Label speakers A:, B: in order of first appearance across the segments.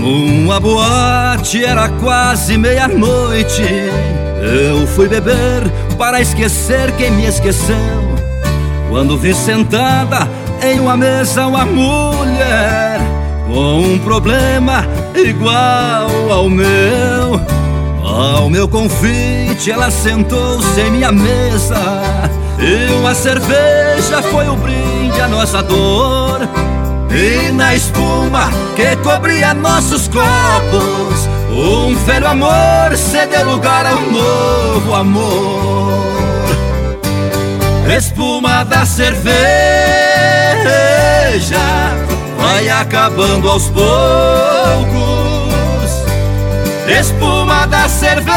A: Numa boate era quase meia-noite. Eu fui beber para esquecer quem me esqueceu, quando vi sentada em uma mesa uma mulher com um problema igual ao meu. Ao meu convite ela sentou-se em minha mesa, e uma cerveja foi o brinde à nossa dor. E na espuma que cobria nossos copos, um velho amor cedeu lugar a um novo amor. Espuma da cerveja vai acabando aos poucos. Espuma da cerveja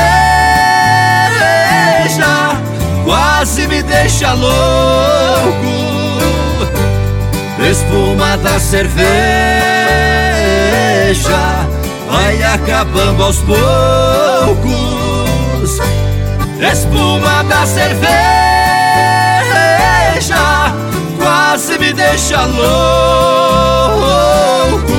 A: quase me deixa louco. Espuma da cerveja vai acabando aos poucos. Espuma da cerveja quase me deixa louco.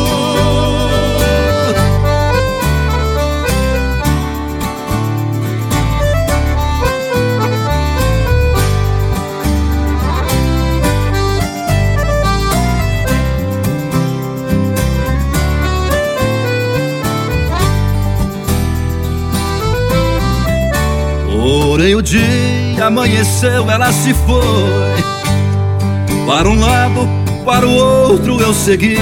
A: Porém o dia amanheceu, ela se foi. Para um lado, para o outro eu segui.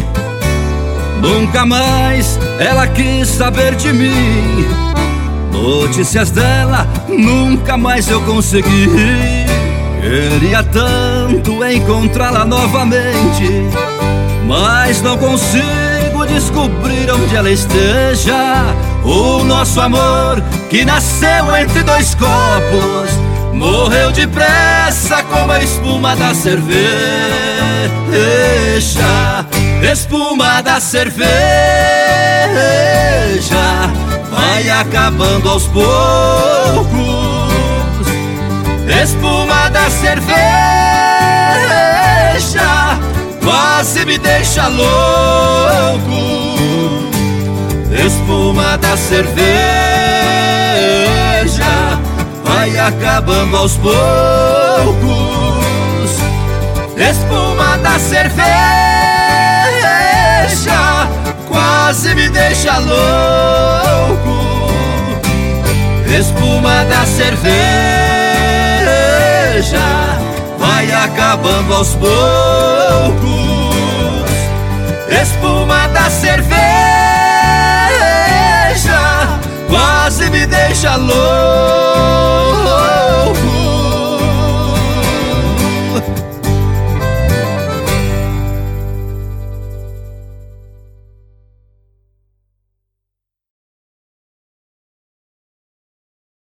A: Nunca mais ela quis saber de mim. Notícias dela nunca mais eu consegui. Queria tanto encontrá-la novamente, mas não consigo descobrir onde ela esteja. O nosso amor, que nasceu entre dois copos, morreu depressa como a espuma da cerveja. Espuma da cerveja vai acabando aos poucos. Espuma da cerveja quase me deixa louco. Espuma da cerveja vai acabando aos poucos. Espuma da cerveja quase me deixa louco. Espuma da cerveja vai acabando aos poucos. Espuma da cerveja